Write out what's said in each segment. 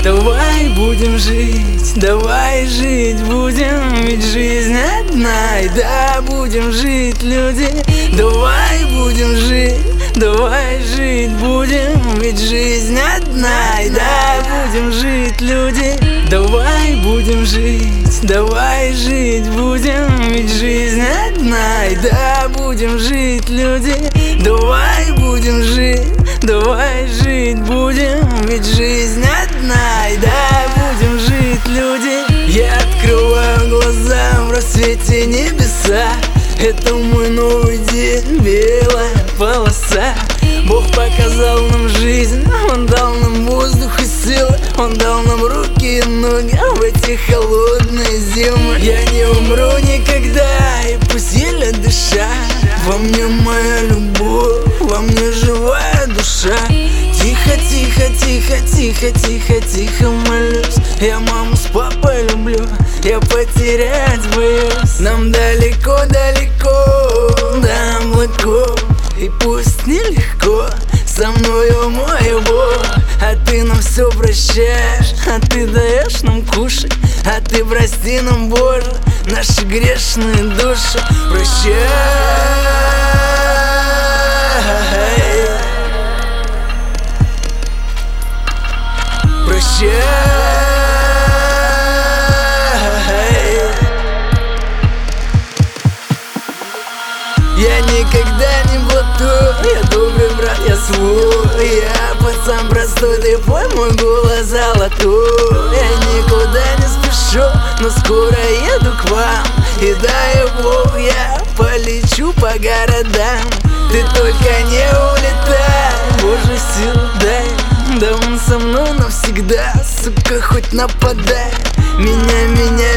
Давай будем жить, давай жить будем, ведь жизнь одна, и да, будем жить, люди. Давай будем жить, давай жить будем, ведь жизнь одна, и да, будем жить, люди. Давай будем жить, давай жить будем, ведь жизнь одна, и да, будем жить, люди. Давай будем жить, давай жить будем, ведь жизнь одна, и да, будем жить, люди. Я открываю глаза в рассвете небеса. Это мой новый день, белая полоса. Бог показал нам жизнь, Он дал нам воздух и силы, Он дал нам руки и ноги в эти холодные зимы. Я не умру никогда, и пусть еле дыша, во мне моя любовь, во мне живая душа. Тихо, тихо, тихо, тихо, тихо, тихо молюсь. Я маму с папой люблю, я потерять боюсь. Нам далеко, далеко до облаков, и пусть нелегко со мною мой Бог. А ты нам все прощаешь, а ты даешь нам кушать, а ты прости нам, Боже, наши грешные души. Прощай, прощай. Я никогда не блатую, я добрый брат, я свой. Я пацан простой, ты пой мой голос золотой. Я никуда не спешу, но скоро еду к вам, и дай Бог, я полечу по городам. Ты только не улетай, Боже, силу дай, да он со мной навсегда, сука, хоть нападай. Меня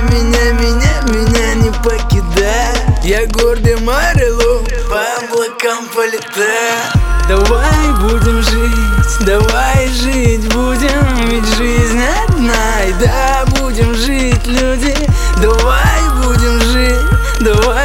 не покидай. Я гордым орелом по облакам полетаю. Давай будем жить, давай жить будем, ведь жизнь одна, и да, будем жить, люди. Давай будем жить, давай